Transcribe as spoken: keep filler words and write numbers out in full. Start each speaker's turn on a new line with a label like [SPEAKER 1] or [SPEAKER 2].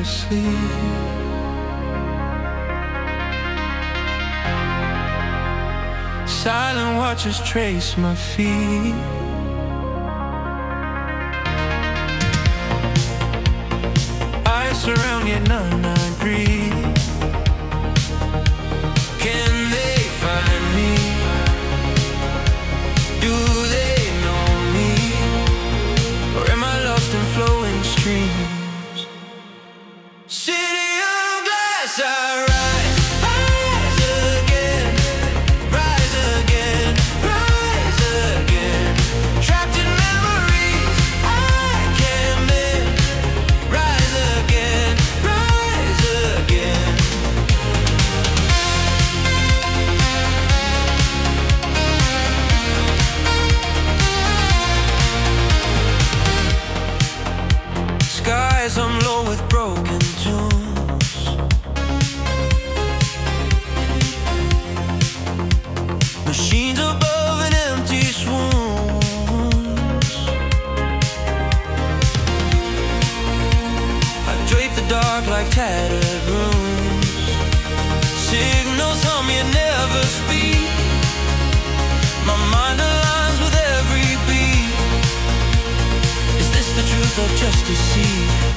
[SPEAKER 1] never sleep. Silent watchers trace my feet. Eyes surround yet none I breathe. Can they find me? Do they know me? Or am I lost in flowing streams? City of glass, I rise, rise again, rise again, rise again. Trapped in memories I can't mend. Rise again, rise again. Skies I'm low with broken tunes. Machines above an empty swoons. I drape the dark like tattered runes. Signals hum you never speak. My mind aligns with every beat. Is this the truth or just deceit?